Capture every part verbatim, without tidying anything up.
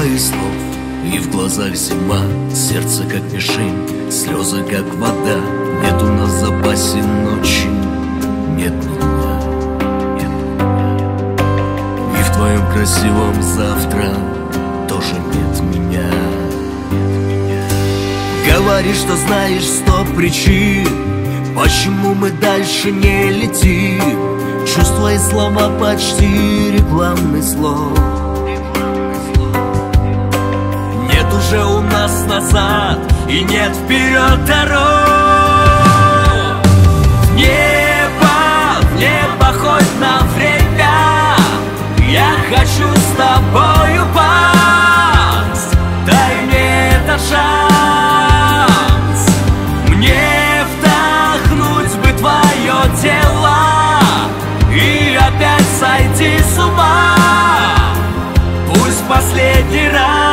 твоих слов, и в глазах зима, сердце как мишень, слезы как вода. Нет у нас в запасе ночи, нет меня, нет меня. И в твоем красивом завтра тоже нет меня. Говоришь, что знаешь сто причин, почему мы дальше не летим. Чувства и слова почти рекламный слог. Нет уже у нас назад и нет вперед дорог. В небо, в небо хоть на время, я хочу с тобой упасть. Дай мне этот шанс, мне вдохнуть бы твое тело и опять сойти с ума, пусть последний раз.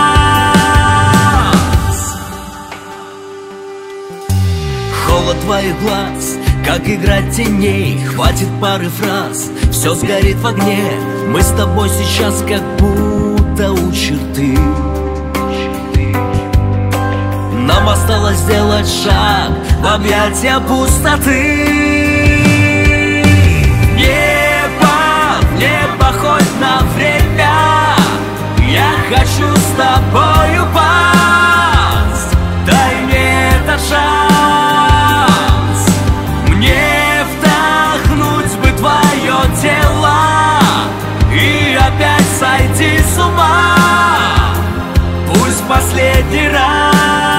Холод твоих глаз, как игра теней, хватит пары фраз, все сгорит в огне. Мы с тобой сейчас как будто у черты. Нам осталось сделать шаг в объятия пустоты. Небо хоть на время, я хочу с тобой упасть. Дай мне этот шанс, мне вдохнуть бы твое тело и опять сойти с ума, пусть последний раз.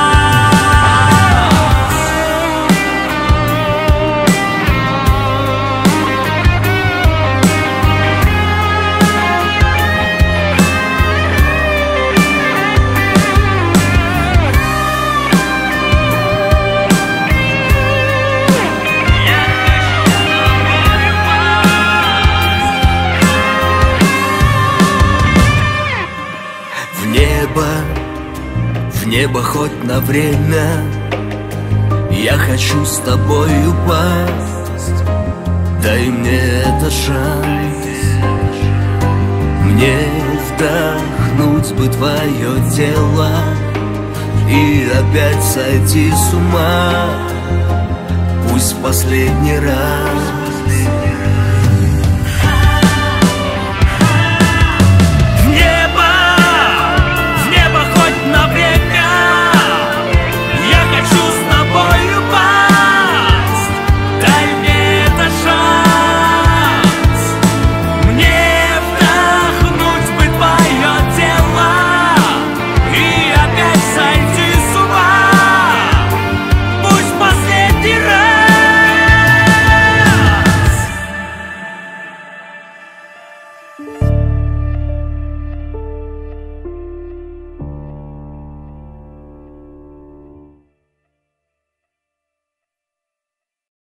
В небо хоть на время, я хочу с тобой упасть. Дай мне этот шанс, мне вдохнуть бы твое тело и опять сойти с ума, пусть последний раз. Thank you.